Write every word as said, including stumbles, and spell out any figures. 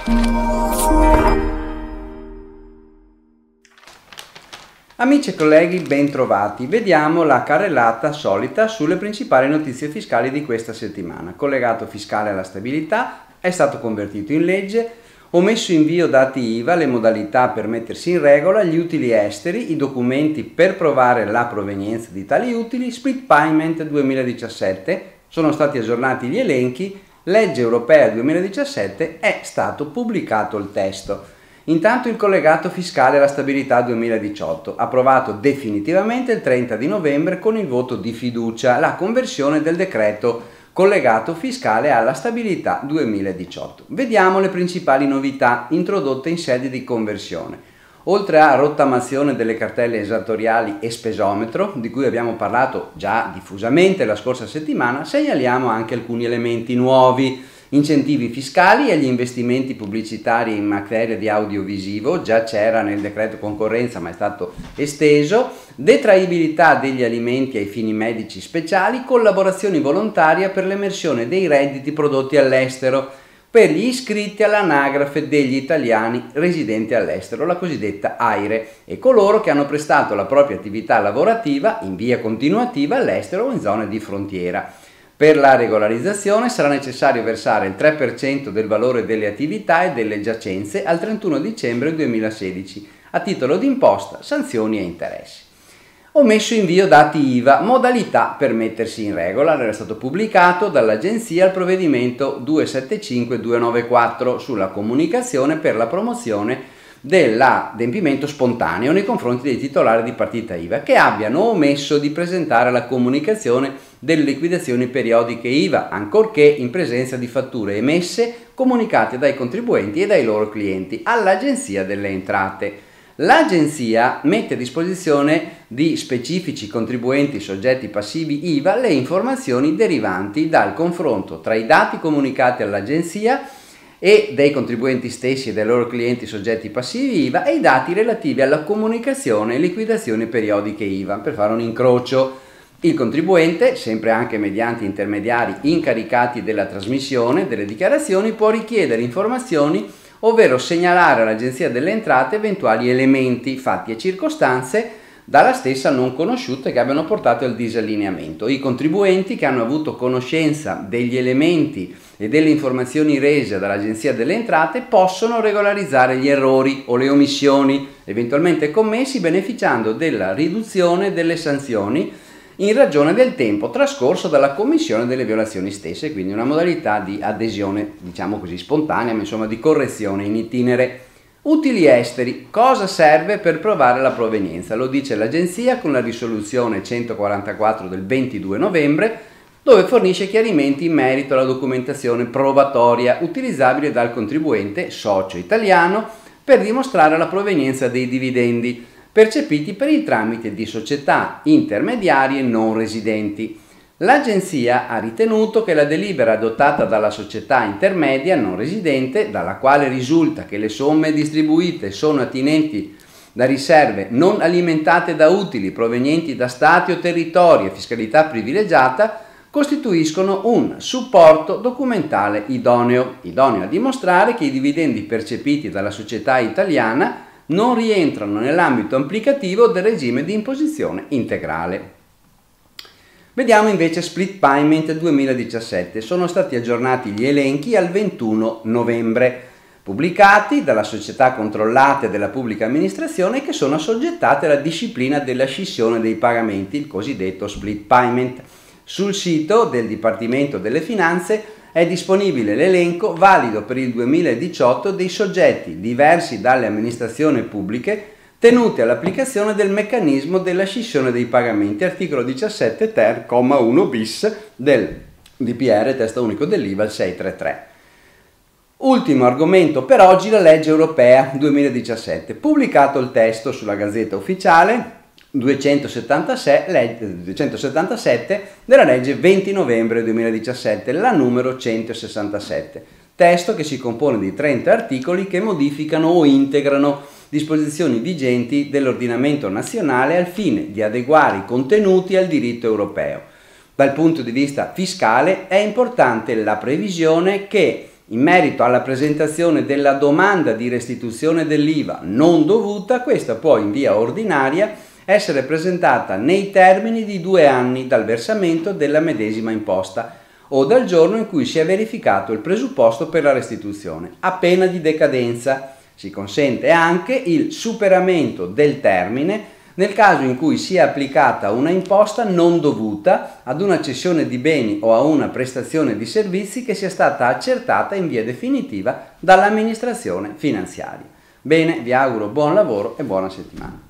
Amici e colleghi, ben trovati. Vediamo la carrellata solita sulle principali notizie fiscali di questa settimana. Collegato fiscale alla stabilità, è stato convertito in legge, omesso invio dati I V A, le modalità per mettersi in regola, gli utili esteri, i documenti per provare la provenienza di tali utili, split payment duemiladiciassette, sono stati aggiornati gli elenchi, legge europea duemiladiciassette, è stato pubblicato il testo. Intanto il collegato fiscale alla stabilità duemiladiciotto, approvato definitivamente il trenta di novembre con il voto di fiducia, la conversione del decreto collegato fiscale alla stabilità duemiladiciotto. Vediamo le principali novità introdotte in sede di conversione. Oltre a rottamazione delle cartelle esattoriali e spesometro, di cui abbiamo parlato già diffusamente la scorsa settimana, segnaliamo anche alcuni elementi nuovi. Incentivi fiscali agli investimenti pubblicitari in materia di audiovisivo, già c'era nel decreto concorrenza ma è stato esteso, detraibilità degli alimenti ai fini medici speciali, collaborazioni volontarie per l'emersione dei redditi prodotti all'estero per gli iscritti all'anagrafe degli italiani residenti all'estero, la cosiddetta AIRE, e coloro che hanno prestato la propria attività lavorativa in via continuativa all'estero o in zone di frontiera. Per la regolarizzazione sarà necessario versare il tre per cento del valore delle attività e delle giacenze al trentuno dicembre duemilasedici a titolo di imposta, sanzioni e interessi. Omesso invio dati I V A, modalità per mettersi in regola. Era stato pubblicato dall'agenzia il provvedimento duecentosettantacinque duecentonovantaquattro sulla comunicazione per la promozione dell'adempimento spontaneo nei confronti dei titolari di partita I V A che abbiano omesso di presentare la comunicazione delle liquidazioni periodiche I V A, ancorché in presenza di fatture emesse comunicate dai contribuenti e dai loro clienti all'Agenzia delle Entrate. L'Agenzia mette a disposizione di specifici contribuenti soggetti passivi I V A le informazioni derivanti dal confronto tra i dati comunicati all'Agenzia e dei contribuenti stessi e dei loro clienti soggetti passivi I V A e i dati relativi alla comunicazione e liquidazioni periodiche I V A per fare un incrocio. Il contribuente, sempre anche mediante intermediari incaricati della trasmissione delle dichiarazioni, può richiedere informazioni ovvero segnalare all'Agenzia delle Entrate eventuali elementi, fatti e circostanze dalla stessa non conosciute che abbiano portato al disallineamento. I contribuenti che hanno avuto conoscenza degli elementi e delle informazioni rese dall'Agenzia delle Entrate possono regolarizzare gli errori o le omissioni eventualmente commessi beneficiando della riduzione delle sanzioni in ragione del tempo trascorso dalla commissione delle violazioni stesse, quindi una modalità di adesione, diciamo così, spontanea, ma insomma di correzione in itinere. Utili esteri. Cosa serve per provare la provenienza? Lo dice l'Agenzia con la risoluzione centoquarantaquattro del ventidue novembre, dove fornisce chiarimenti in merito alla documentazione probatoria utilizzabile dal contribuente socio italiano per dimostrare la provenienza dei dividendi percepiti per il tramite di società intermediarie non residenti. L'Agenzia ha ritenuto che la delibera adottata dalla società intermedia non residente, dalla quale risulta che le somme distribuite sono attinenti da riserve non alimentate da utili provenienti da stati o territori e fiscalità privilegiata, costituiscono un supporto documentale idoneo, idoneo a dimostrare che i dividendi percepiti dalla società italiana non rientrano nell'ambito applicativo del regime di imposizione integrale. Vediamo invece split payment duemiladiciassette. Sono stati aggiornati gli elenchi al ventuno novembre, pubblicati dalla società controllate della pubblica amministrazione che sono assoggettate alla disciplina della scissione dei pagamenti, il cosiddetto split payment. Sul sito del Dipartimento delle Finanze è disponibile l'elenco valido per il duemiladiciotto dei soggetti diversi dalle amministrazioni pubbliche tenuti all'applicazione del meccanismo della scissione dei pagamenti, articolo diciassette ter, comma uno bis del D P R, testo unico dell'I V A, il seicentotrentatré. Ultimo argomento per oggi, la legge europea duemiladiciassette. Pubblicato il testo sulla Gazzetta Ufficiale duecentosettantasette, duecentosettantasette della legge venti novembre duemiladiciassette, la numero centosessantasette. Testo che si compone di trenta articoli che modificano o integrano disposizioni vigenti dell'ordinamento nazionale al fine di adeguare i contenuti al diritto europeo. Dal punto di vista fiscale è importante la previsione che In merito alla presentazione della domanda di restituzione dell'I V A non dovuta, questa può in via ordinaria essere presentata nei termini di due anni dal versamento della medesima imposta o dal giorno in cui si è verificato il presupposto per la restituzione, a pena di decadenza. Si consente anche il superamento del termine nel caso in cui sia applicata una imposta non dovuta ad una cessione di beni o a una prestazione di servizi che sia stata accertata in via definitiva dall'amministrazione finanziaria. Bene, vi auguro buon lavoro e buona settimana.